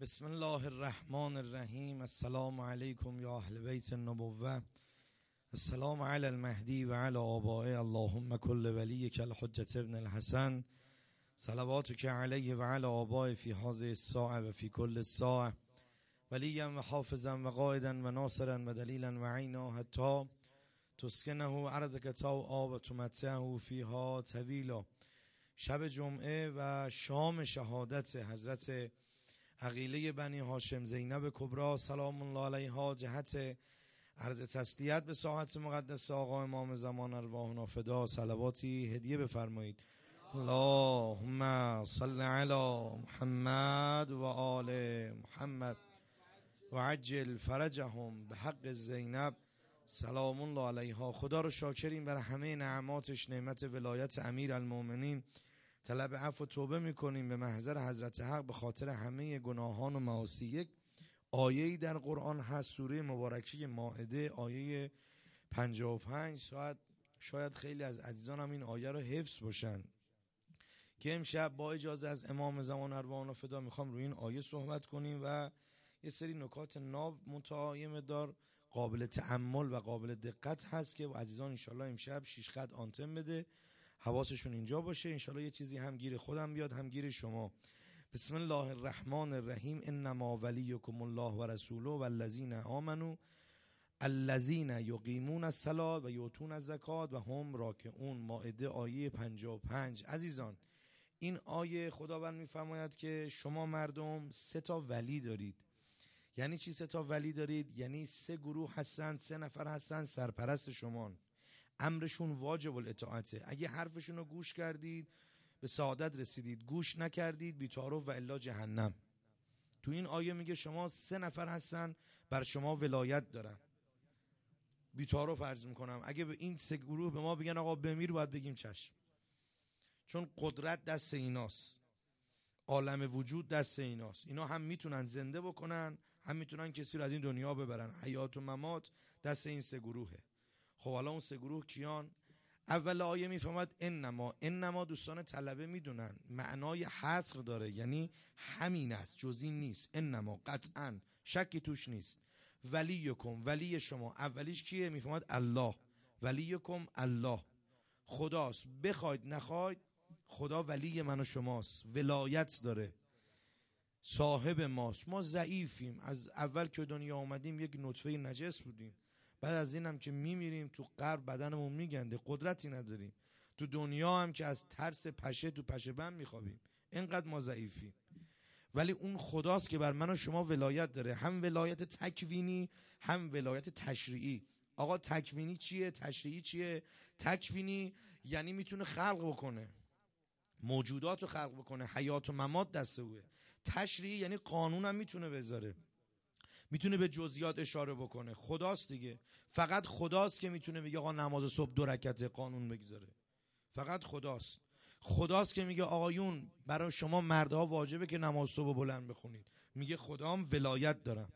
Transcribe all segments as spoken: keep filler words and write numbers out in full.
بسم الله الرحمن الرحیم. السلام علیکم یا اهل بیت النبوة. السلام علی المهدی و علی آبائه. اللهم کل ولیک الحجة ابن الحسن صلواتک علیه و علی آبائه فی هذه الساعه و فی کل ساعه ولیا و حافظا و قائدا و ناصرا و دلیلا و عینا حتی تسکنه ارضک طوعا و تمتعه فیها طویلا. شب جمعه و شام شهادت حضرت عقیله بنی هاشم زینب کبری سلام الله علیها جهت عرض تسلیت به ساحت مقدس آقا امام زمان ارواحنا فدا صلواتی هدیه بفرمایید. اللهم صل علی محمد و آل محمد و عجل فرجهم به حق زینب سلام الله علیها. خدا رو شاکریم بر همه نعماتش، نعمت ولایت امیر المؤمنین. طلب عفو و توبه میکنیم به محضر حضرت حق به خاطر همه گناهان و معاصی. یک آیه‌ای در قرآن هست، سوره مبارکه مائده آیه پنجاه و پنج. شاید شاید خیلی از عزیزان هم این آیه رو حفظ باشن که امشب با اجازه از امام زمان ارواحنا فدا میخوام روی این آیه صحبت کنیم و یه سری نکات ناب متعایم دار قابل تأمل و قابل دقت هست که عزیزان انشالله امشب شیش خط آنتن بده، حواسشون اینجا باشه. انشالله یه چیزی هم گیر خودم بیاد هم گیر شما. بسم الله الرحمن الرحیم. انما ولیکم الله و رسوله و الذین آمنوا الذین یقیمون الصلاة و یؤتون الزکات و هم راکعون. مائده آیه پنجاه و پنج. عزیزان این آیه خداوند میفرماید که شما مردم سه تا ولی دارید. یعنی چی سه تا ولی دارید؟ یعنی سه گروه هستن، سه نفر هستن سرپرست شمان، امرشون واجب الاطاعته. اگه حرفشون رو گوش کردید به سعادت رسیدید، گوش نکردید بی‌تعارف و الا جهنم. تو این آیه میگه شما سه نفر هستن بر شما ولایت دارن. بی‌تعارف عرض میکنم اگه به این سه گروه به ما بگن آقا بمیر، باید بگیم چشم، چون قدرت دست ایناست، عالم وجود دست ایناست. اینا هم میتونن زنده بکنن، هم میتونن کسی رو از این دنیا ببرن. حیات و ممات دست این سه گروهه. خب حالا اون سه گروه کیان؟ اول آیه میفهمد انما. انما دوستان طلبه میدونن معنای حصر داره، یعنی همین است، جز این نیست. انما قطعا شکی توش نیست. ولیکم، ولی شما اولیش کیه؟ میفهمد الله. ولیکم الله، خداست. بخواید نخواید خدا ولی من و شماست، ولایت داره، صاحب ماست. ما ضعیفیم، از اول که دنیا آمدیم یک نطفه نجس بودیم، بعد از این هم که میمیریم تو قبر بدنمون میگنده، قدرتی نداریم. تو دنیا هم که از ترس پشه تو پشه بند میخوابیم، اینقدر ما ضعیفیم. ولی اون خداست که بر من و شما ولایت داره، هم ولایت تکوینی هم ولایت تشریعی. آقا تکوینی چیه؟ تشریعی چیه؟ تکوینی یعنی میتونه خلق بکنه، موجودات رو خلق بکنه، حیات و ممات دست اوه. تشریعی یعنی قانون هم میتونه بذاره، میتونه به جزئیات اشاره بکنه. خداست دیگه، فقط خداست که میتونه بگه آقا نماز صبح دو رکعت قانون بگذاره. فقط خداست. خداست که میگه آقایون برای شما مردها واجبه که نماز صبح بلند بخونید. میگه خدام ولایت دارم.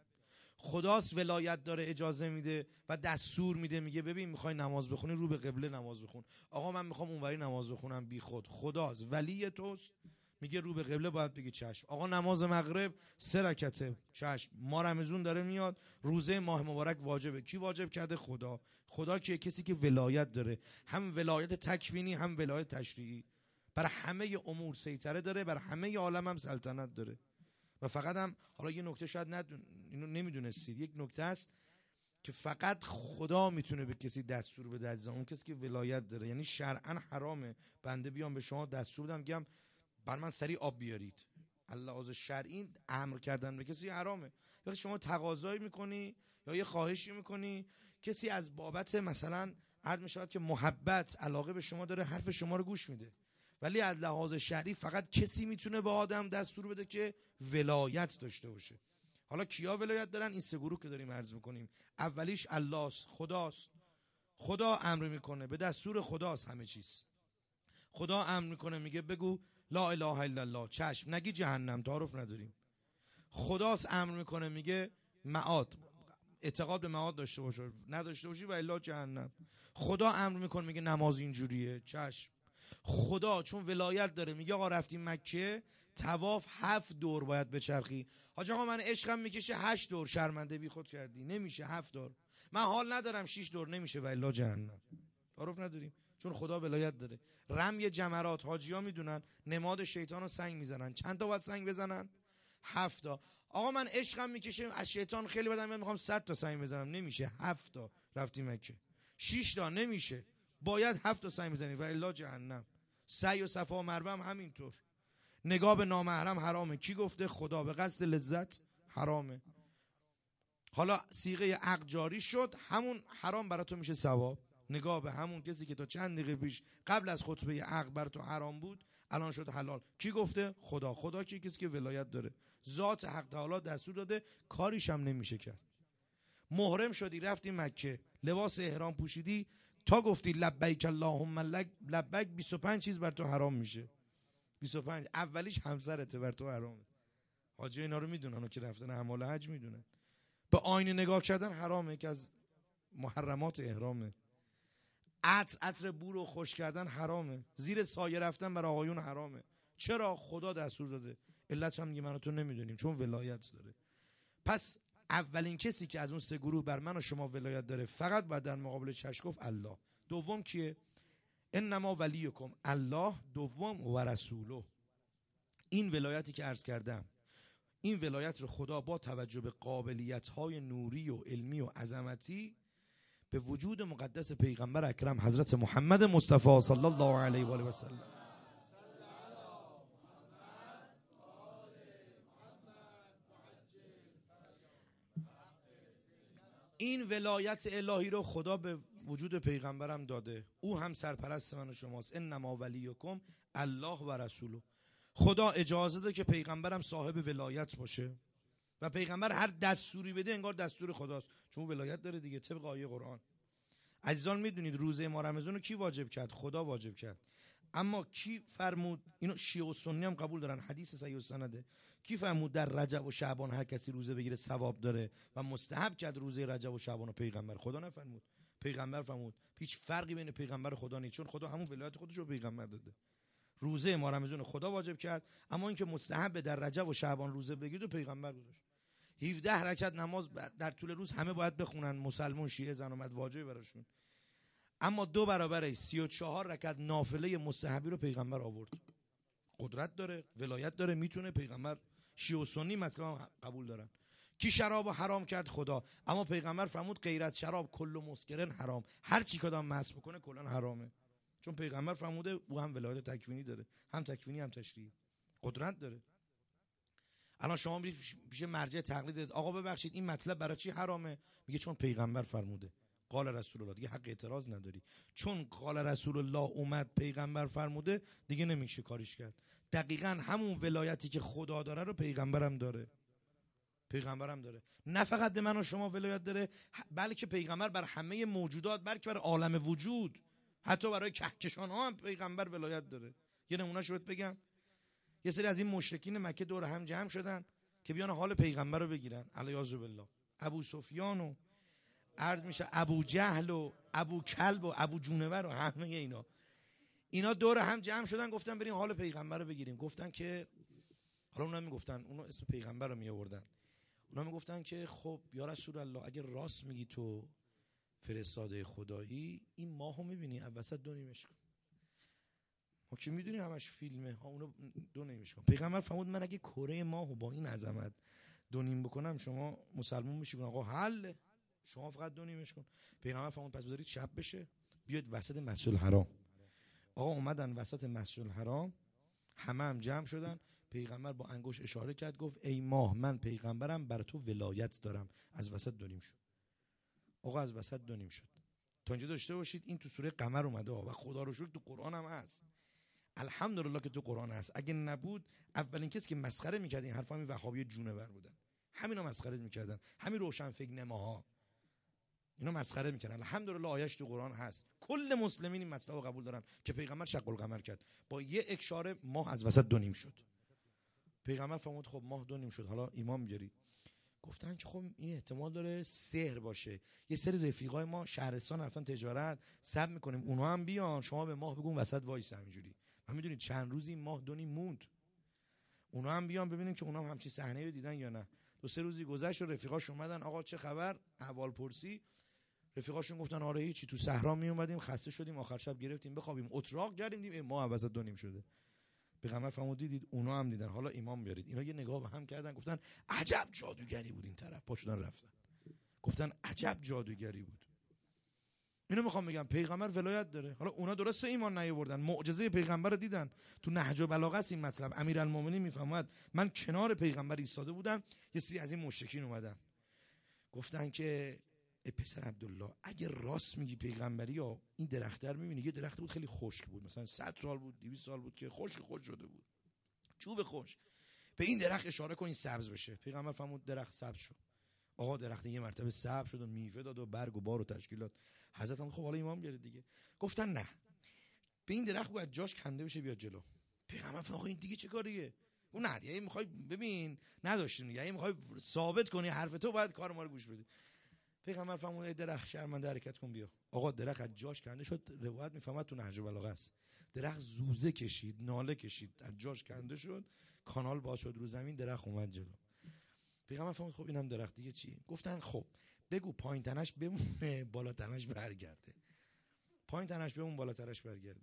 خداست ولایت داره، اجازه میده و دستور میده، میگه ببین میخوای نماز بخونی رو به قبله نماز بخون. آقا من میخوام اونوری نماز بخونم بی خود. خداست ولی توست، میگه رو به قبله باید بگی چشم. آقا نماز مغرب سه رکعته، چشم. ما رمضان داره میاد، روزه ماه مبارک واجبه. کی واجب کرده؟ خدا. خدا که کسی که ولایت داره، هم ولایت تکوینی هم ولایت تشریعی. بر همه امور سیطره داره، بر همه عالم هم سلطنت داره. و فقط هم حالا یه نکته شاید ندون... اینو نمیدونستید، یک نکته است که فقط خدا میتونه به کسی دستور بده، از اون کسی که ولایت داره. یعنی شرعا حرامه بنده بیام به شما دستور بدم گم بر من سری آب بیارید. لحاظ شرعی امر کردن به کسی حرامه. وقتی شما تقاضایی میکنی یا یه خواهشی میکنی، کسی از بابت مثلا عرض میشود که محبت علاقه به شما داره، حرف شما رو گوش میده. ولی از لحاظ شرعی فقط کسی میتونه به آدم دستور بده که ولایت داشته باشه. حالا کیا ولایت دارن؟ این سه گروه که داریم عرض میکنیم. اولیش الله است، خداست. خدا امر میکنه، به دستور خداست همه چیز. خدا امر میکنه، میگه بگو لا اله الا الله، چشم. نگی جهنم، تعارف نداریم. خداست امر میکنه، میگه معاد، اعتقاد به معاد داشته باشه، نداشته باشی و الا جهنم. خدا امر میکنه، میگه نماز اینجوریه، چشم. خدا چون ولایت داره میگه آقا رفتیم مکه طواف هفت دور باید بچرخی. حاج آقا من عشقم میکشه هشت دور، شرمنده بی خود کردی. نمیشه هفت دور. من حال ندارم شش دور، نمیشه. والا جهنم. تعارف نداریم چون خدا ولایت داره. رمی جمرات حاجی‌ها میدونن نماد شیطان رو سنگ میزنن. چند تا باید سنگ بزنن؟ هفت تا. آقا من عشقم میکشه از شیطان خیلی بدم میاد میخوام صد تا سنگ بزنم. نمیشه. هفت تا رفتی مکه. شش تا نمیشه. باید هفت تا سنگ بزنی. والا جهنم. سعی و صفا و مروه هم همینطور. نگاه به نامحرم حرامه. کی گفته؟ خدا. به قصد لذت حرامه. حالا صیغه عقد جاری شد، همون حرام برای تو میشه ثواب. نگاه به همون کسی که تا چند دقیقه پیش قبل از خطبه عقد برای تو حرام بود الان شد حلال. کی گفته؟ خدا. خدا کی؟ کسی که ولایت داره. ذات حق تعالی دستور داده، کاریش هم نمیشه کرد. محرم شدی رفتی مکه، لباس احرام پوشیدی، تا گفتی لبیک اللهم لبیک بیست و پنج چیز بر تو حرام میشه. بیست و پنج. اولیش همسرته بر تو حرامه. حاجی اینا رو میدونن که رفتن اعمال حج میدونن. به آینه نگاه کردن حرامه که از محرمات احرامه. عطر عطر بو رو خوش کردن حرامه. زیر سایه رفتن برای آقایون حرامه. چرا؟ خدا دستور داده. علت هم میگه من و تو نمیدونیم، چون ولایت داره. پس اولین کسی که از اون سه گروه بر من و شما ولایت داره فقط باید در مقابل چشم گفت الله. دوم کیه؟ انما ولیکم الله. دوم و رسوله. این ولایتی که عرض کردم، این ولایت رو خدا با توجه به قابلیت‌های نوری و علمی و عظمتی به وجود مقدس پیغمبر اکرم حضرت محمد مصطفی صلی الله علیه و آله و سلم این ولایت الهی رو خدا به وجود پیغمبرم داده. او هم سرپرست من و شماست. انما ولیکم الله و رسوله. خدا اجازه ده که پیغمبرم صاحب ولایت باشه و پیغمبر هر دستوری بده انگار دستور خداست، چون ولایت داره دیگه طبق آیه قرآن. عزیزان میدونید روزه ما رمضان رو کی واجب کرد؟ خدا واجب کرد. اما کی فرمود؟ اینو شیعه و سنی هم قبول دارن، حدیث صحیح السنده. کی فرمود در رجب و شعبان هر کسی روزه بگیره ثواب داره و مستحب کرد روزه رجب و شعبان؟ و پیغمبر. خدا نفرمود، پیغمبر فرمود. هیچ فرقی بین پیغمبر و خدا نیست، چون خدا همون ولایت خودش رو پیغمبر داده. روزه ما رمضان خدا واجب کرد، اما اینکه مستحب در رجب و شعبان روزه بگیرید و پیغمبر گذاشت. هفده رکعت نماز در طول روز همه باید بخونن، مسلمان شیعه زن و مرد واجبه براشون. اما دو برابر سی و چهار رکعت نافله مستحبی رو پیغمبر آورد. قدرت داره، ولایت داره، میتونه. پیغمبر. شیعه و سنی مطلب قبول دارن. کی شراب حرام کرد؟ خدا. اما پیغمبر فرمود غیر از شراب کل مسکرن حرام. هر چی کدام مست بکنه کلا حرامه، چون پیغمبر فرموده. او هم ولایت تکوینی داره، هم تکوینی هم تشریعی. قدرت داره. الان شما میشه مرجع تقلید، آقا ببخشید این مطلب برای چی حرامه؟ میگه چون پیغمبر فرموده. قال رسول الله. دیگه حق اعتراض نداری، چون قال رسول الله اومد پیغمبر فرموده، دیگه نمیشه کاریش کرد. دقیقاً همون ولایتی که خدا داره رو پیغمبرم داره. پیغمبرم داره. نه فقط به من و شما ولایت داره، بلکه پیغمبر بر همه موجودات، بلکه بر عالم وجود، حتی برای کهکشان ها هم پیغمبر ولایت داره. یه نمونه شو بگم. یه سری از این مشرکین مکه دور هم جمع شدن که بیان حال پیغمبر رو بگیرن. الیاذ بالله. ابو سفیان و عرض میشه ابو جهل و ابو کلب و ابو جونور و همه اینا اینا دور هم جمع شدن، گفتن بریم حال پیغمبر رو بگیریم. گفتن که حالا اونا میگفتن، اونا اسم پیغمبر رو می آوردن، اونا میگفتن که خب یا رسول الله اگه راست میگی تو فرستاده خدایی، این ماهو میبینی وسط دو نیمش کن. ما که میدونیم همش فیلمه ها، اونو دو نیمش کن. پیغمبر فرمود من اگه کره ماهو با این عظمت دو نیم بکنم شما مسلمان میشید. آقا حل، شما فقط دو نیمش کن. پیغمبر فرمود پس بذارید شب بشه بیاد وسط مسجد الحرام. آقا اومدن وسط مسجد الحرام، همه هم جمع شدن. پیغمبر با انگشت اشاره کرد، گفت ای ماه من پیغمبرم بر تو ولایت دارم. از وسط دو نیم شد. آقا از وسط دو نیم شد. تا اینجا داشته باشید این تو سوره قمر اومده و خدا رو شکر تو قرآن هم هست. الحمدلله که تو قرآن هست. اگه نبود اولین کسی که مسخره میکرد این حرفا همین وهابی جونور بودن. همینا مسخره میکردن، همین روشن فکر نماها اینا مسخره میکنن. الحمدلله آیش تو قرآن هست. کل مسلمین این مطلب رو قبول دارن که پیغمبر شق القمر کرد، با یه اشاره ماه از وسط دو نیم شد. پیغمبر فرمود خب ماه دو نیم شد، حالا ایمان بیاری. گفتن که خب این احتمال داره سحر باشه. یه سری رفیقای ما شهرستان رفتن تجارت، صبر میکنیم اونا هم بیان، شما به ماه بگون وسط وایس. همینجوری من میدونید چند روزی ماه دو نیم موند. اونا هم بیان ببینیم که اونا هم همچین صحنه رو دیدن یا نه. دو سه روزی گذشت و رفیقاش اومدن، آقا چه خبر، احوال پرسی. رفیقاشون گفتن آره هیچی، تو صحرا می اومدیم خسته شدیم، آخر شب گرفتیم بخوابیم، اتراق کردیم دیدیم ما عوض دو نیم شده. پیغمبر فرمود دیدید، اونا هم دیدن، حالا ایمان بیارید. اینا یه نگاه به هم کردن گفتن عجب جادوگری بود این طرف، پاشدن رفتن. گفتن عجب جادوگری بود. اینو میخوام بگم پیغمبر ولایت داره. حالا اونا درسته ایمان نیاوردن، معجزه پیغمبر رو دیدن. تو نهج البلاغه است این مطلب. امیرالمومنین میفهمد من کنار پیغمبر ایستاده بودم، یه سری از این مشرکین اومدن گفتن که ای پسر عبدالله اگه راست میگی پیغمبری، یا این درخت رو میبینی، یه درخت بود خیلی خشک بود، مثلا صد سال بود، دویست سال بود که خشک خشک شده بود، چوب خشک، به این درخت اشاره کن این سبز بشه. پیغمبر فرمود درخت سبز شد. آقا درخت یه مرتبه سبز شد و میوه داد و برگ و بار و تشکیلات. حضرت فرمود خب حالا ایمان بیارید دیگه. گفتن نه، به این درخت باید جاش کنده بشه بیاد جلو. پیغمبر فرمود این دیگه چه کاریه؟ اون نه دیگه میخوای ببین نداشتیم دیگه، یعنی میخوای ثابت کنی حرف تو، باید کار ما رو گوش بدی. پیغمبر فرمود درخت شرمنده حرکت کن بیا. آقا درخت از جاش کنده شد. روایت میفهمد تو نهج البلاغه است، درخت زوزه کشید، ناله کشید، از جاش کنده شد، کانال باز شد رو زمین، درخت اومد جلو. پیغمبر فرمود خب اینم درخت دیگه چی؟ گفتن خب بگو پایین تنش بمونه بالا تنش برگرده. پایین تنش بمون بالا تنش برگرده.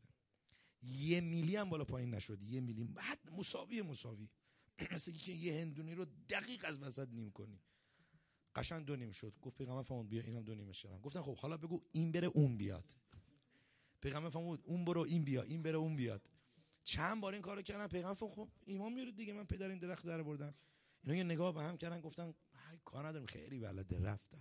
یه میلی هم بالا پایین نشد، یه میلی بعد مساوی مساوی مثل که یه هندونی رو دقیق از وسط نیم کنی. قشنگ دو نیم شد. گفت پیغمبر فرمود بیا اینم دو نیم شدم. گفتن خب حالا بگو این بره اون بیاد. پیغمبر فرمود اون برو این بیا، این بره اون بیاد. چند بار این کارو کردن. پیغمبر فرمود خب ایمان میارید دیگه، من پدر این درخت در بردم. اینا یه نگاه به هم کردن گفتن کار نداریم، خیلی بلده، رفتن.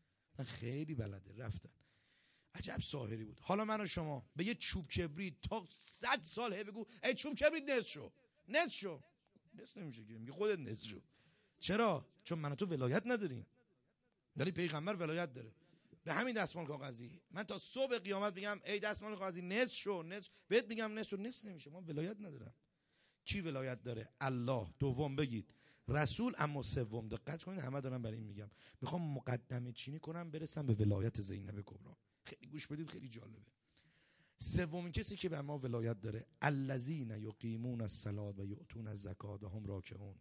خیلی بلده رفتن. عجب ساحری بود. حالا من و شما به یه چوب کبریت تا صد سال هی بگو ای چوب کبریت نصف شو، نصف شو، نصف نمیشه که، میگه خودت نصف شو. چرا؟ چون من و تو ولایت نداریم، ولی پیغمبر ولایت داره. به همین دستمال کاغذی من تا صبح قیامت میگم ای دستمال کاغذی نصف شو، نصف بهت میگم نصف شو، نصف نمیشه. من ولایت ندارم. کی ولایت داره؟ الله. دوم بگید رسول. اما سوم دقت کنید، همه دارم برای این میگم، میخوام مقدمه چینی کنم برسم به ولایت زینب کبرا. خیلی گوش بدید، خیلی جالبه. سومین کسی که به ما ولایت داره الذین یقیمون الصلاة و یؤتون الزکاة و هم راکعون.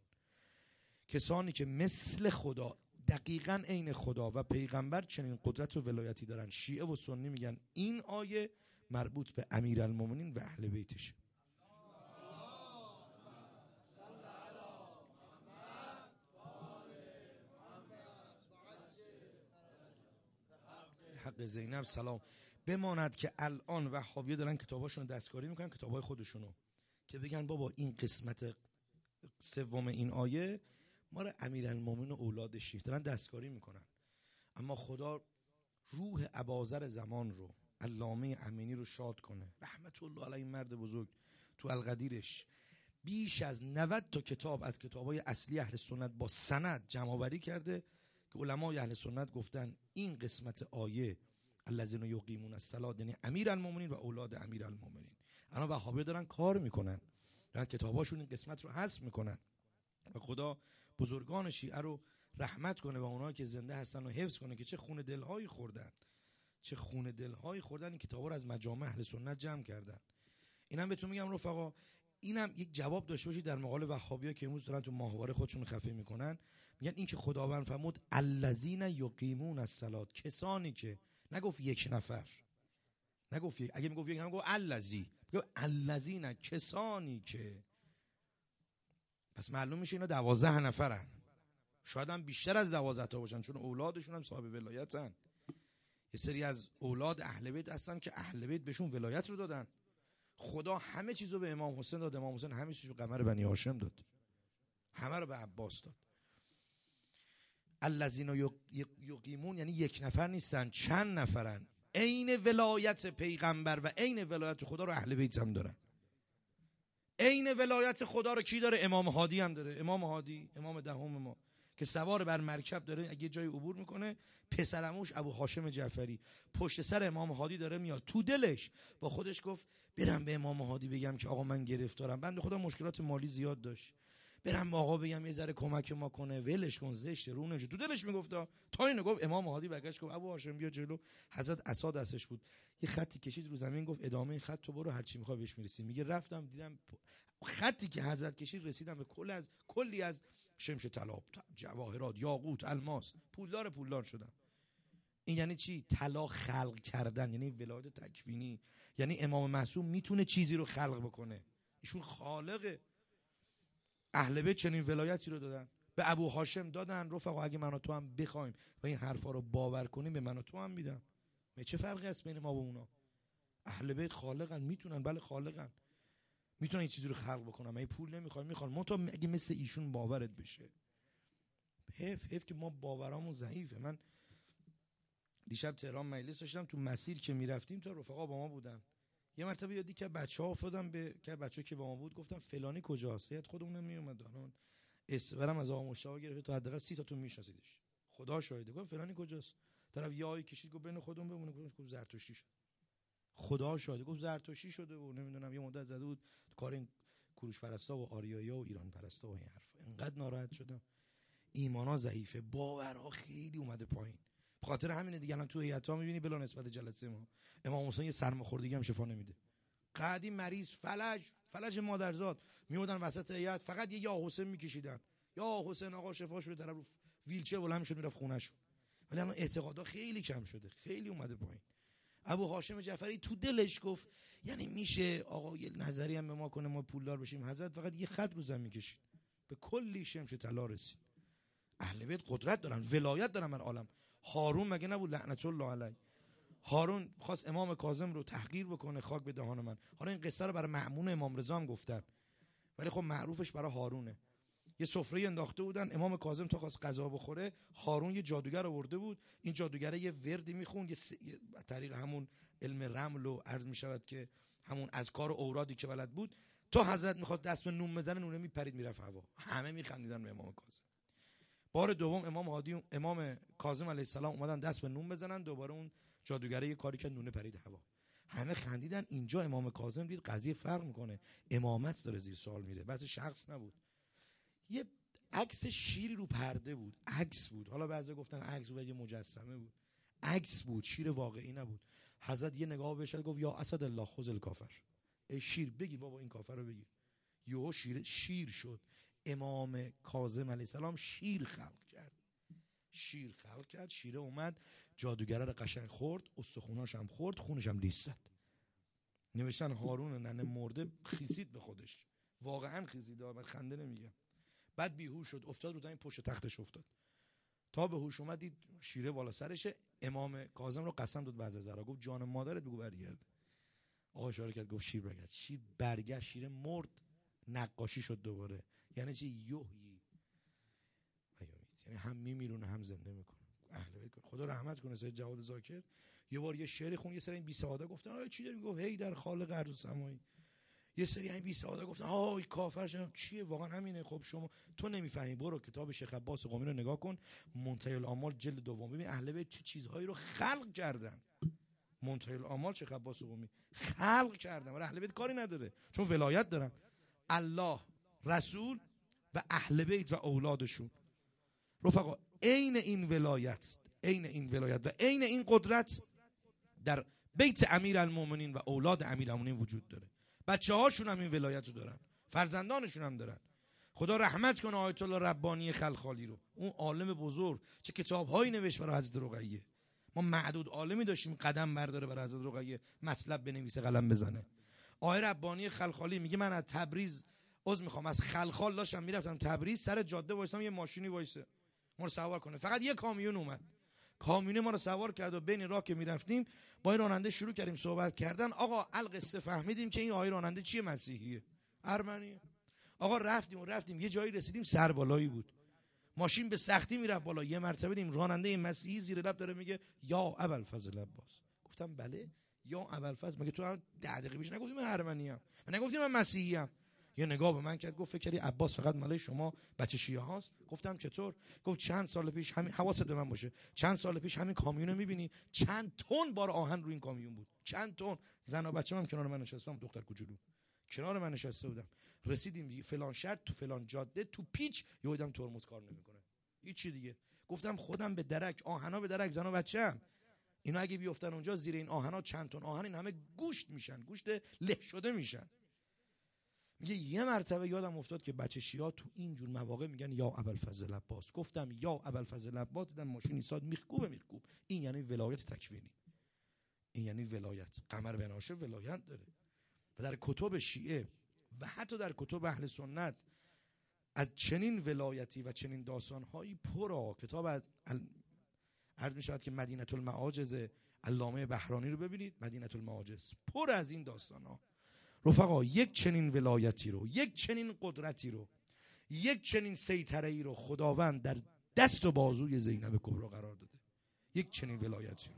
کسانی که مثل خدا، دقیقاً عین خدا و پیغمبر چنین قدرت و ولایتی دارن. شیعه و سنی میگن این آیه مربوط به امیرالمومنین و اهل بیتشه. حق زینب سلام. بماند که الان وهابیه دارن کتاباشون دستکاری میکنن، کتابای خودشونو، که بگن بابا این قسمت سوم این آیه ما رو امیرالمومنین و اولادش دارن دستکاری میکنن. اما خدا روح اباذر زمان رو، علامه امینی رو شاد کنه رحمت الله علیه، این مرد بزرگ، تو القدیرش بیش از نود تا کتاب از کتابای اصلی اهل سنت با سند جمع آوری کرده که علمای اهل سنت گفتن این قسمت آیه الذین یقیمون الصلاة یعنی امیرالمومنین و اولاد امیرالمومنین. الان وهابی دارن کار میکنن، دارن کتاباشون این قسمت رو حذف میکنن. و خدا بزرگان شیعه رو رحمت کنه و اونایی که زنده هستن رو حفظ کنه که چه خون دلهایی خوردن، چه خون دلهایی خوردن. این کتابا رو از مجامع اهل سنت جمع کردن. اینم بهتون میگم رفقا، اینم یک جواب داشته باشید در مقابل وهابی‌ها که امروز دارن تو ماهواره خودشون خفه میکنن. میگن این که خداوند فرمود الذین یقیمون الصلاة، کسانی که، نگفت یک نفر، نگفت یک، اگه میگفت یک نفر گفت الذی، میگه الذین، کسانی که، پس معلوم میشه اینا دوازده نفرن، شاید هم بیشتر از دوازده تا باشن چون اولادشون هم صاحب ولایتن. یه سری از اولاد اهل بیت هستن که اهل بیت بهشون ولایت رو دادن. خدا همه چیزو به امام حسین داد، امام حسین همه چیزو به قمر بنی هاشم داد، همه رو به عباس داد. الذین یقیمون یعنی یک نفر نیستن، چند نفرن. عین ولایت پیغمبر و عین ولایت خدا رو اهل بیت هم دارن. عین ولایت خدا رو کی داره؟ امام هادی هم داره. امام هادی امام دهم ما که سوار بر مرکب داره، اگه جای عبور میکنه، پسرعموش ابو هاشم جعفری پشت سر امام هادی داره میاد. تو دلش با خودش گفت برم به امام هادی بگم که آقا من گرفتارم، بنده خدا مشکلات مالی زیاد داشت، برم آقا بگم یه ذره کمک ما کنه، ولش کن، زشته، رو نمیشه. تو دلش میگفت. تا اینو گفت امام هادی برگشت گفت ابو هاشم بیا جلو. حضرت عصا دستش بود، یه خطی کشید رو زمین، گفت ادامه این خط تو برو، هر چی میخوای بهش میرسی. میگه رفتم دیدم خطی که حضرت کشید رسیدن به کل از کلی از شمش طلا، جواهرات، یاقوت، الماس، پولدار پولدار شدن. این یعنی چی؟ طلا خلق کردن، یعنی ولایت تکوینی. یعنی امام معصوم میتونه چیزی رو خلق بکنه، ایشون خالقه. اهل بیت چنین ولایتی رو دادن، به ابو هاشم دادن. رفقا اگه من و تو هم بخوایم و این حرفا رو باور کنیم به من و تو هم میدن. چه فرقی هست بین ما و اونا؟ اهل بیت خالقن، میتونن، بله خالقن، میتونن این چیزی رو خلق بکنن. من پول نمیخوام، میخوام من تو اگه مثل ایشون باورت بشه. حیف حیف که ما باورامون ضعیفه. من دیشب تهران مجلس داشتم، تو مسیر که میرفتیم تا رفقا با ما بودن، یه مرتبه یادی که بچه‌ها افتادم به که بچه‌ها که با ما بود، گفتم فلانی کجاست؟ یاد خودمون نمیومد الان اسمم از آقا مشتاق گرفته تا حداقل سی تاتون میشناسیدش، خدا شاهده. گفتم فلانی کجاست؟ طرف یای کشید گفت بین خودمون بمونه. گفت زرتشتی شد. خدا شاهده گفت زرتشتی شده و نمیدونم یه مدت زده بود تو کار این کوروش پرستا و آریایا و ایران پرستا و این حرفا. انقدر ناراحت شدم. ایمانا ضعیفه، باورها خیلی اومده پایین. به خاطر همینه دیگه الان تو هیئت‌ها می‌بینی بلا نسبت جلسه ما امام حسین یه سرماخوردگی هم شفا نمیده. قدیم مریض فلج فلج مادرزاد میودن وسط هیئت، فقط یه یا حسین میکشیدن، یا حسین آقا شفا شده، طرف رو ویلچر بلند میشد میرفت خونه‌شون. ولی الان اعتقادا خیلی کم شده، خیلی اومده پایین. ابو هاشم جعفری تو دلش گفت یعنی میشه آقا یه نظری هم به ما کنه ما پولدار بشیم؟ حضرت فقط یه خط رو زمین کشید، به کلی شمش طلا رسید. اهل بیت قدرت دارن، ولایت دارن در عالم. هارون مگه نبود لعنت الله علیه؟ هارون خواست امام کاظم رو تحقیر بکنه، خاک به دهان من. حالا این قصه رو برای مأمون امام رضا هم گفتن، ولی خب معروفش برای هارونه. یه سفره انداخته بودن، امام کاظم تا خواست غذا بخوره، هارون یه جادوگر آورده بود. این جادوگر یه وردی میخوند، یه, س... یه طریق همون علم رمل و عرض میشود که همون اذکار و اورادی که بلد بود، تا حضرت میخواست دست به نون بزنه نونه میپرید میرفت هوا. همه میخندیدن به امام کاظم. بار دوم امام هادی امام کاظم علیه السلام اومدن دست به نون بزنن، دوباره اون جادوگره یه کاری که نونه پرید هوا. همه خندیدن. اینجا امام کاظم دید قضیه فرق میکنه، امامت داره زیر سوال میره، بس شخص نبود. یه عکس شیری رو پرده بود، عکس بود، حالا بعضی گفتن عکس بود، یه مجسمه بود، عکس بود، شیر واقعی نبود. حضرت یه نگاه بهش گفت یا اسد الله خذ الکافر، ای شیر بگیر بابا این کافر رو بگیر. یهو شیر شیر شد. امام کاظم علیه السلام شیر خلق کرد، شیر خلق کرد. شیره اومد جادوگره رو قشنگ خورد، استخوناش هم خورد، خونش هم لیست زد. نوشتن هارون ننه مرده خیزید به خودش، واقعا خیزید، من خنده نمیگم. بعد بیهوش شد، افتاد رو زمین، پشت تختش افتاد. تا به هوش اومد دید شیره بالا سرشه. امام کاظم رو قسم داد بعد از زرا، گفت جان مادرت بگو برگرده. آقا اشاره کرد گفت شیر برگشت. شیر برگشت، شیر مرد، نقاشی شد دوباره. یعنی چی؟ یحیی، یعنی هم میمیرونه هم زنده میکنه. اهل بیت خدا رحمت کنه سید جواد ذاکر یه بار یه شعر خون، یه سری این بی سوادا گفتن آ چی داری؟ گفت هی در خالق ارض و سمایی. یه سری این بی سوادا گفتن آ کافر شدن. چیه واقعا همینه. خب شما تو نمیفهمی، برو کتاب شیخ عباس قمی رو نگاه کن، منتهی الآمال جلد دوم، ببین اهل بیت چه چیزهایی رو خلق کردن. منتهی الآمال شیخ عباس قمی خلق کردن، ولی اهل بیت کاری نداره چون ولایت دارن. الله، رسول و اهل بیت و اولادشون. رفقا عین این ولایت، عین این ولایت و عین این قدرت در بیت امیرالمومنین و اولاد امیرالمومنین وجود داره. بچه هاشون هم این ولایت رو دارن، فرزندانشون هم دارن. خدا رحمت کنه آیت الله ربانی خلخالی رو، اون عالم بزرگ چه کتاب‌هایی نوشت برای حضرت رقیه. ما معدود عالمی داشتیم قدم برداره برای حضرت رقیه، مطلب بنویسه قلم بزنه. آقای ربانی خلخالی میگه من از تبریز عذر میخوام از خلخال داشتم میرفتم تبریز، سر جاده وایسام یه ماشینی وایسه ما رو سوار کنه، فقط یه کامیون اومد، کامیون ما رو سوار کرد و بین راه که میرفتیم با این راننده شروع کردیم صحبت کردن. آقا القصه فهمیدیم که این آقای راننده چیه؟ مسیحیه، ارمنیه. آقا رفتیم و رفتیم یه جایی رسیدیم سربالایی بود، ماشین به سختی میرفت بالا. یه مرتبه دیدیم راننده مسیحی زیر لب داره میگه یا ابوالفضل عباس. گفتم بله یا ابوالفضل، مگه تو هم ده دقیقه پیش نگفتی من ارمنیام؟ من نگفتی من مسیحیام؟ یه نگاه به من کرد گفت فکر کردی عباس فقط مال شما بچه شیعه هاست؟ گفتم چطور؟ گفت چند سال پیش همین، حواست به من باشه، چند سال پیش همین کامیونو میبینی چند تن بار آهن روی این کامیون بود، چند تن. زن و بچه‌م کنار من نشستم، دختر کوچولو کنار من نشسته بودم. رسیدیم دیگه فلان شهر تو فلان جاده تو پیچ یه دیدم ترمز کار نمیکنه، هیچی دیگه. گفتم خودم به درک، آهنا به درک، زن و بچه‌ام اینا اگه بیافتن اونجا زیر این آهنا چند تن آهن این همه گوشت میشن، گوشت له شده میشن. میگه یه مرتبه یادم افتاد که بچه شیعه تو اینجور مواقع میگن یا ابوالفضل عباس. گفتم یا ابوالفضل عباس، دیدم ماشین ایستاد میخکوبه میخکوب. این یعنی ولایت تکوینی، این یعنی ولایت. قمر بن هاشم ولایت داره و در کتب شیعه و حتی در کتب اهل سنت از چنین ولایتی و چنین داستانهایی پرا. کتاب عرض می شود که مدینه المعاجز علامه بهرانی رو ببینید، مدینه المعاجز پر از این داستان ها. رفقا یک چنین ولایتی رو، یک چنین قدرتی رو، یک چنین سیطره ای رو خداوند در دست و بازوی زینب کبرا قرار داده. یک چنین ولایتی رو.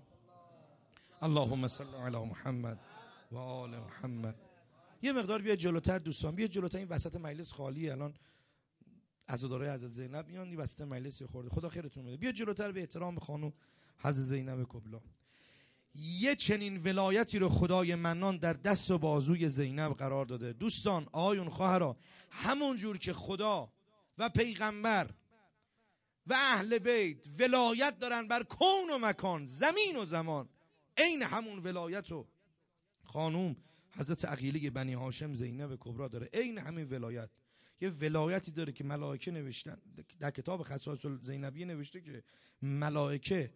اللهم صل علی محمد و آل محمد. یه مقدار بیاد جلوتر دوستان، بیاد جلوتر. این وسط مجلس خالیه، الان عزادارای حضرت زینب میان این وسط مجلس خورده. خدا خیرتون بده. بیاد جلوتر به احترام خانم حضرت زینب کبرا. یه چنین ولایتی رو خدای منان در دست و بازوی زینب قرار داده. دوستان، آیون خواهرا، همون جور که خدا و پیغمبر و اهل بیت ولایت دارن بر کون و مکان، زمین و زمان، عین همون ولایت رو خانوم حضرت عقیله بنی هاشم زینب کبرا داره. عین همین ولایت. یه ولایتی داره که ملائکه نوشتن در کتاب خصائص زینبیه، نوشته که ملائکه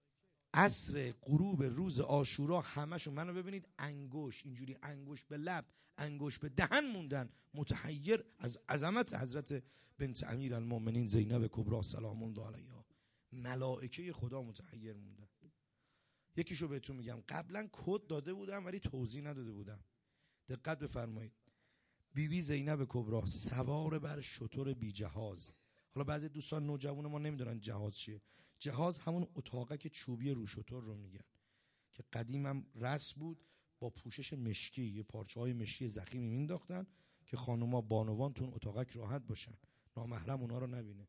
عصر غروب روز عاشورا همشون، منو ببینید، انگوش اینجوری، انگوش به لب، انگوش به دهن موندن، متحیر از عظمت حضرت بنت امیر المؤمنین زینب کبرا سلام الله علیها. ملائکه خدا متحیر موندن. یکیشو بهتون میگم، قبلا کد داده بودم ولی توضیح نداده بودم، دقت بفرمایید. بی بی زینب کبرا سوار بر شتر بی جهاز. حالا بعضی دوستان نوجوان ما نمیدونن جهاز چیه. جهاز همون اتاقک چوبی رو شتر رو میگن که قدیم هم رسم بود، با پوشش مشکی، یه پارچه های مشکی زخیمی مینداختن که خانوما بانوان تو اون اتاقک راحت باشن، نامحرم اونا رو نبینه.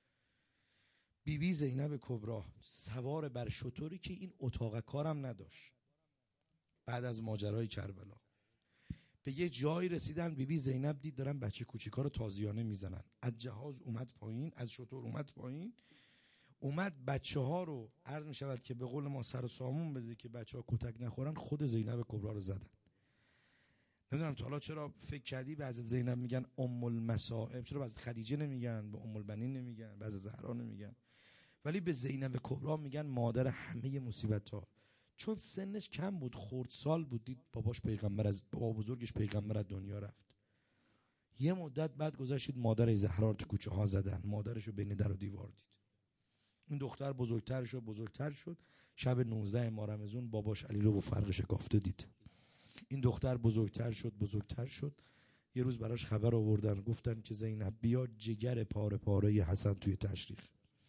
بی بی زینب کبرا سوار بر شتری که این اتاقک کارم نداشت. بعد از ماجرای کربلا به یه جایی رسیدن، بی بی زینب دید دارن بچه کوچیکا رو تازیانه میزنن. از جهاز اومد پایین، از شتر اومد پایین، اومد بچه ها رو عرض می شود که به قول ما سر و سامون بده که بچه ها کتک نخورن. خود زینب کبرا رو زدن. نمیدونم تا حالا چرا فکر کردی به حضرت زینب میگن ام المصائب، چرا به حضرت خدیجه نمیگن، به ام البنین نمیگن، به حضرت زهرا نمیگن، ولی به زینب کبرا میگن مادر همه مصیبت ها. چون سنش کم بود، خردسال بود، دید باباش پیغمبر از بابا بزرگش پیغمبر از دنیا رفت. یه مدت بعد گذشت، مادر زهرا رو تو کوچه ها زدن، مادرش رو بین در و دیوار دید. این دختر بزرگتر شد بزرگتر شد شب نوزده ماه رمضان باباش علی رو با فرق شکافته دید. این دختر بزرگتر شد بزرگتر شد یه روز براش خبر آوردن، گفتن که زینب بیا جگر پاره پاره حسن توی تشریق.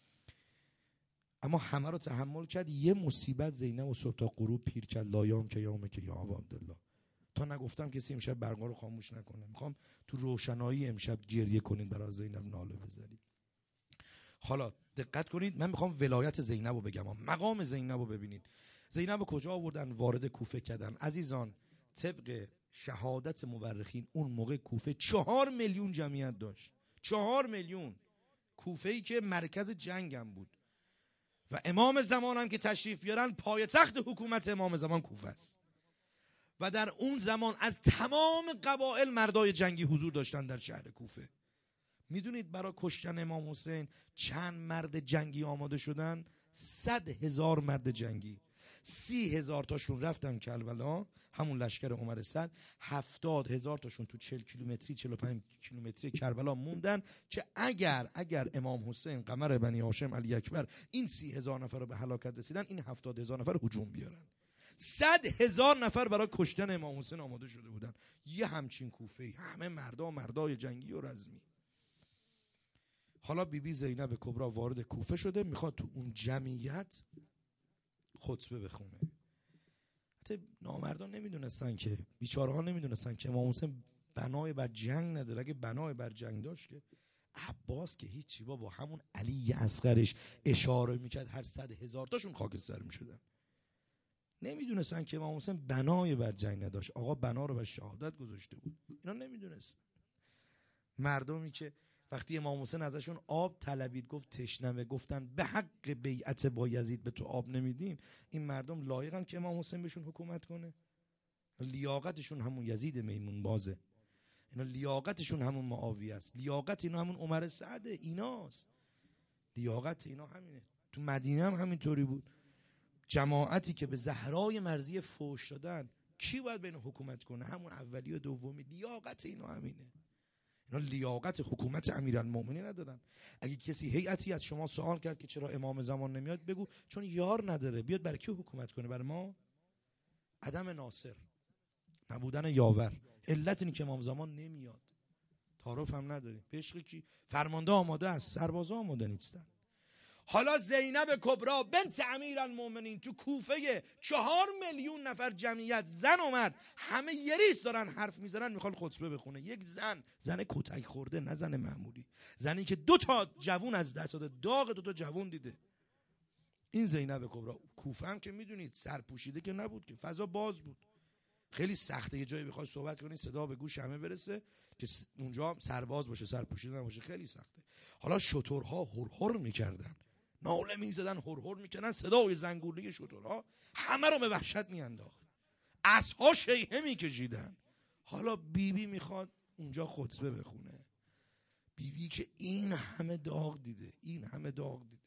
اما همه رو تحمل کرد. یه مصیبت زینب و صبح تا غروب پیر کرد. لایام که یامه که یا ابا عبدالله. تا نگفتم کسی امشب برقا رو خاموش نکنه. میخوام تو روشنایی امشب گریه کنید برای زینب، ناله بزنید. حالا دقت کنید، من میخوام ولایت زینب رو بگم، مقام زینب رو ببینید. زینب کجا آوردن؟ وارد کوفه کردن. عزیزان، طبق شهادت مورخین اون موقع کوفه چهار میلیون جمعیت داشت. چهار میلیون. کوفه‌ای که مرکز جنگم بود و امام زمان هم که تشریف بیارن پایتخت حکومت امام زمان کوفه است. و در اون زمان از تمام قبایل مردای جنگی حضور داشتن در شهر کوفه. میدونید برای کشتن امام حسین چند مرد جنگی آماده شدن؟ صد هزار مرد جنگی. سی هزار تاشون رفتن کربلا، همون لشکر عمر صد. هفتاد هزار تاشون تو چهل کیلومتری چهل و پنج کیلومتری کربلا موندن که اگر اگر امام حسین قمر بنی هاشم علی اکبر این سی هزار نفر رو به هلاکت رسیدن، این هفتاد هزار نفر هجوم بیارن. صد هزار نفر برای کشتن امام حسین آماده شده بودن. یه همچین کوفه‌ای، همه مردا مردای جنگی و رزمی. حالا بی بی زینب کبرا وارد کوفه شده، میخواد تو اون جمعیت خطبه بخونه. حتی نامردان نمیدونستن که، بیچاره ها نمیدونستن که امام حسین بنای بر جنگ نداره. اگه بنای بر جنگ داشت که عباس که هیچی، با همون علی اصغرش اشاره میکرد هر صد هزار تاشون خاکستر میشدن. نمیدونستن که امام حسین بنای بر جنگ نداشت، آقا بنا رو بر شهادت گذاشته بود. اینا نمیدونستن. مردمی که وقتی امام حسین ازشون آب طلبید گفت تشنمه، گفتن به حق بیعت با یزید به تو آب نمیدیم، این مردم لایقن که امام حسین بهشون حکومت کنه؟ لیاقتشون همون یزید میمون بازه. اینا لیاقتشون همون معاویه است، لیاقت اینا همون عمر سعد ایناست، لیاقت اینا همینه. تو مدینه هم همینطوری بود. جماعتی که به زهرای مرضیه فوش دادن، کی باید بین حکومت کنه؟ همون اولی و دومی. لیاقت اینا همینه. اینا لیاقت حکومت امیرالمومنین ندارن. اگه کسی هیئتی از شما سوال کرد که چرا امام زمان نمیاد، بگو چون یار نداره. بیاد برای کی حکومت کنه؟ برای ما؟ عدم ناصر، نبودن یاور. علت اینه که امام زمان نمیاد. تعارف هم نداریم. به عشق کی؟ فرمانده آماده است، سربازا آماده نیستن. حالا زینب کبرا بنت امیرالمومنین تو کوفه چهار میلیون نفر جمعیت زن اومد، همه یریس دارن حرف میزنن، میخواد خطبه بخونه. یک زن، زن کتک خورده، نه زن معمولی، زنی که دو تا جوون از دست داده، داغ دو تا جوون دیده. این زینب کبرا. کوفه هم که میدونید سرپوشیده که نبود که، فضا باز بود. خیلی سخته یه جایی بخوای صحبت کنی صدا به گوش همه برسه که اونجا سرباز باشه، سرپوشیده نباشه، خیلی سخته. حالا شترها هر هر میکردن، ناله میزدن، هر هر میکردن، صدای زنگوله شترها همه رو به وحشت میانداخت، اسب‌ها شیهه میکشیدن. حالا بیبی بی میخواد اونجا خطبه بخونه. بیبی بی که این همه داغ دیده، این همه داغ دیده.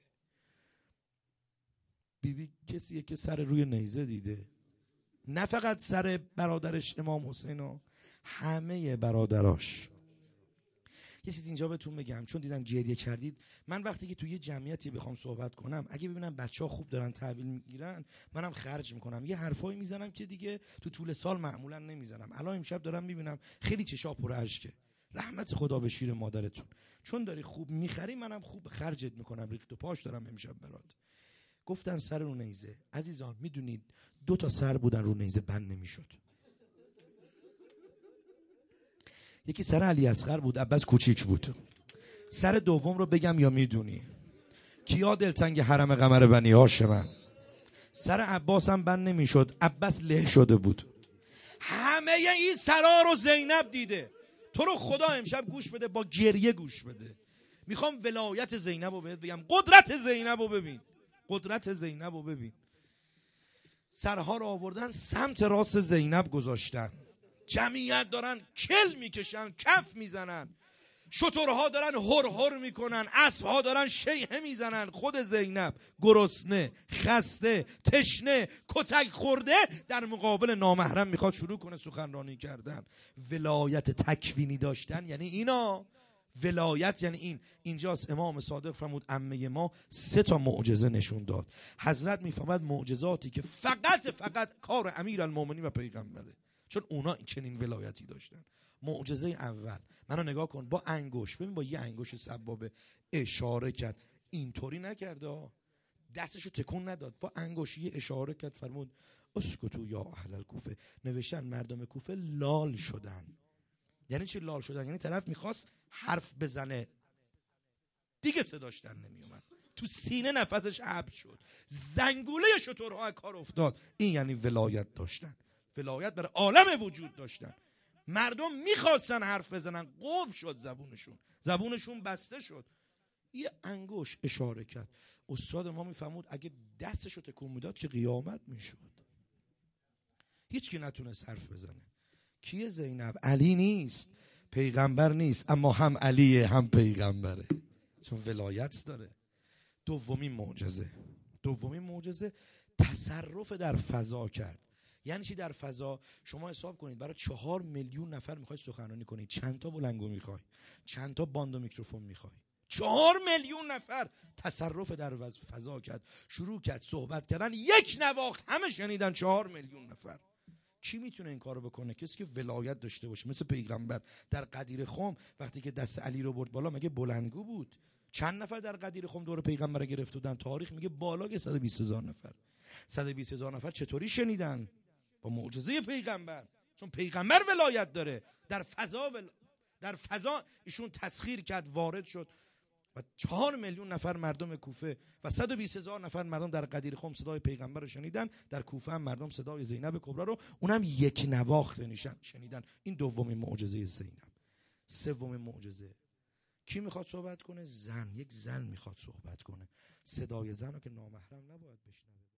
بیبی بی کسیه که سر روی نیزه دیده، نه فقط سر برادرش امام حسین ها، همه برادراش. یه چیز اینجا بهتون بگم، چون دیدم گریه کردید. من وقتی که توی یه جمعیتی بخوام صحبت کنم، اگه ببینم بچه‌ها خوب دارن تحویل میگیرن، منم خرج میکنم. یه حرفایی میزنم که دیگه تو طول سال معمولا نمیزنم. الان امشب دارم میبینم خیلی چشا پر اشکه. رحمت خدا به شیر مادرتون، چون داری خوب میخری منم خوب خرجت میکنم. ریخت و پاش دارم امشب برات. گفتم سر رو نیزه. عزیزان میدونید دو تا سر بودن رو نیزه بند نمیشد. یکی سر علی اصغر بود، عباس کوچیک بود. سر دوم رو بگم یا میدونی؟ کیا دلتنگ حرم قمر بنی هاشمن؟ سر عباس هم بند نمیشد، عباس له شده بود. همه این سرا رو زینب دیده. تو رو خدا امشب گوش بده، با گریه گوش بده. میخوام ولایت زینب رو بهت بگم، قدرت زینب رو ببین، قدرت زینب رو ببین. سرها رو آوردن سمت راست زینب گذاشتن، جمعیت دارن کل میکشن، کف میزنن، شترها دارن هر هر میکنن، اسبها دارن شیهه میزنن. خود زینب گرسنه، خسته، تشنه، کتک خورده، در مقابل نامحرم میخواد شروع کنه سخنرانی کردن. ولایت تکوینی داشتن یعنی اینا. ولایت یعنی این. اینجاست امام صادق فرمود عمه ما سه تا معجزه نشون داد. حضرت میفهمد معجزاتی که فقط فقط کار امیرالمومنین و پیغمبره، چون اونا چنین ولایتی داشتن. معجزه اول، منو نگاه کن، با انگوش، ببین با یه انگوش سبابه اشاره کرد، اینطوری نکرده، دستشو تکون نداد، با انگوش یه اشاره کرد، فرمود اسکتو یا اهل الکوفه. نوشتن مردم کوفه لال شدن. یعنی چی لال شدن؟ یعنی طرف میخواست حرف بزنه دیگه صداش در نمیومد، تو سینه نفسش حبس شد، زنگوله شترها کار افتاد. این یعنی ولایت داشتن، ولایت برای عالم وجود داشتن. مردم میخواستن حرف بزنن، قفل شد زبونشون، زبونشون بسته شد. یه انگوش اشاره کرد. استاد ما میفهمود اگه دستشو تکون میداد چه قیامت میشد. هیچ کی نتونست حرف بزنه. کیه زینب؟ علی نیست، پیغمبر نیست، اما هم علیه هم پیغمبره، چون ولایت داره. دومین معجزه، دومین معجزه تصرف در فضا کرد. یعنی چی در فضا؟ شما حساب کنید برای چهار میلیون نفر میخوای سخنرانی کنید، چند تا بلنگو میخوای، چند تا باند و میکروفون میخوای؟ چهار میلیون نفر تصرف در فضا کرد، شروع کرد صحبت کردن، یک نواخت همه شنیدن. چهار میلیون نفر. کی میتونه این کارو بکنه؟ کسی که ولایت داشته باشه مثل پیغمبر. در قدیر خم وقتی که دست علی رو برد بالا، مگه بلندگو بود؟ چند نفر در قدیر خم دور پیغمبر رو گرفته بودن؟ تاریخ میگه بالا صد و بیست هزار نفر. صد و بیست هزار نفر چطوری شنیدن؟ با معجزه پیغمبر، چون پیغمبر ولایت داره. در فضا ول... در فضا ایشون تسخیر کرد، وارد شد و چهار میلیون نفر مردم کوفه و صد و بیست هزار نفر مردم در قدیر خم صدای پیغمبر رو شنیدن. در کوفه هم مردم صدای زینب کبرا رو اونم یک نواخت شنیدن. این دومین معجزه زینب. سومین معجزه، کی میخواد صحبت کنه؟ زن. یک زن میخواد صحبت کنه. صدای زن رو که نامحرم نباید بشنوه.